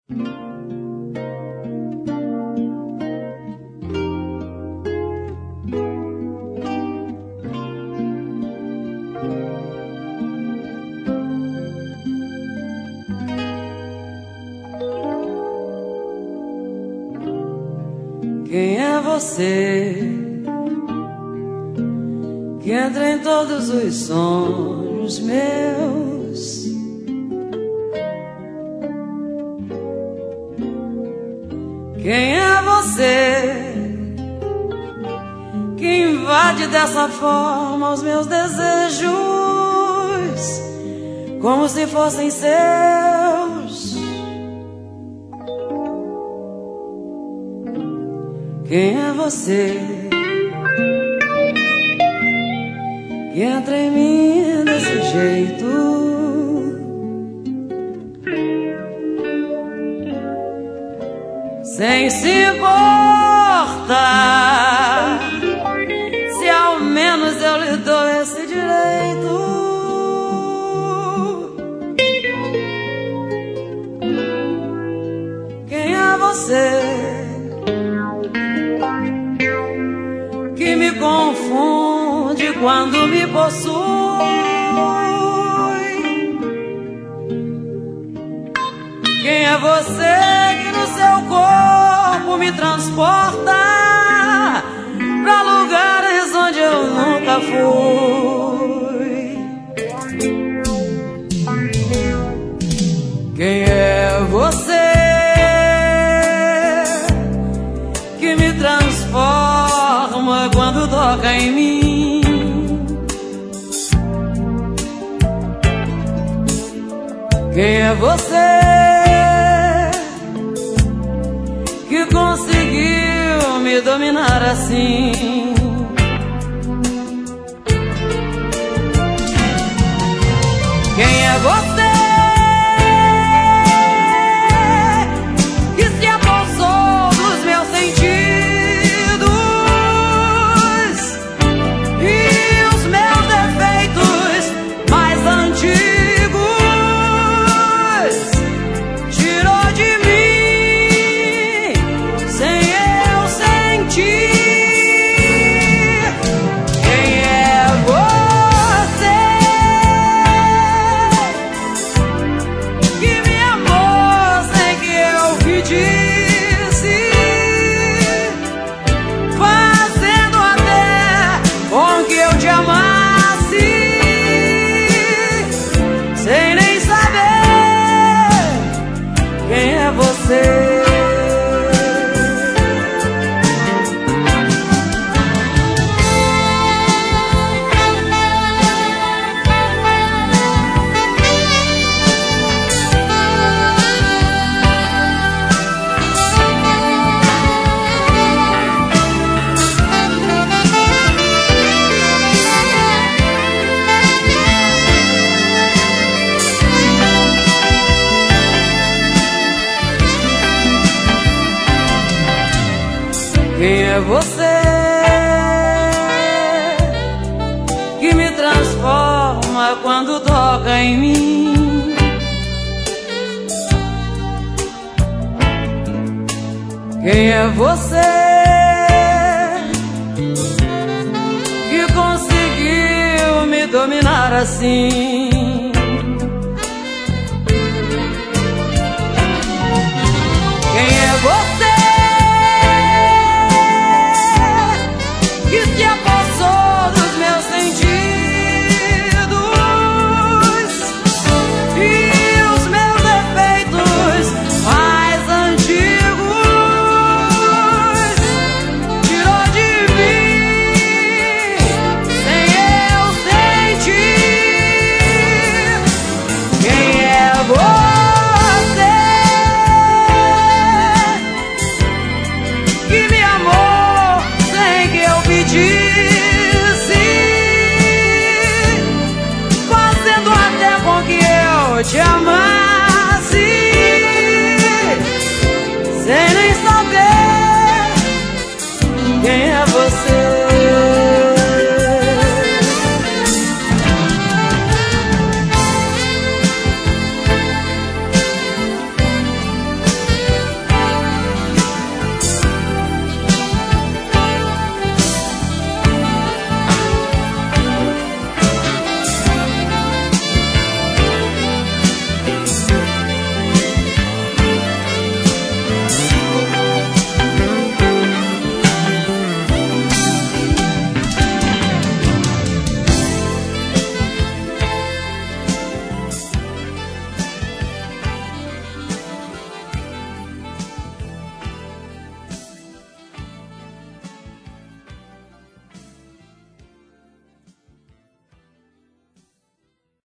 Quem é você que entra em todos os sonhos meus? Quem é você que invade dessa forma os meus desejos, como se fossem seus? Quem é você que entra em mim desse jeito? Sem se importar se ao menos eu lhe dou esse direito. Quem é você que me confunde quando me possui? Quem é você que no seu corpo me transporta pra lugares onde eu nunca fui? Quem é você que me transforma quando toca em mim? Quem é você que conseguiu me dominar assim? Quem é você que se apossou dos meus sentidos e os meus defeitos mais antigos tirou de mim sem eu sentir? Quem é você que me amou sem que eu pedisse, fazendo até com que eu te amasse, sem nem saber quem é você? Quem é você que me transforma quando toca em mim? Quem é você que conseguiu me dominar assim? Quem é você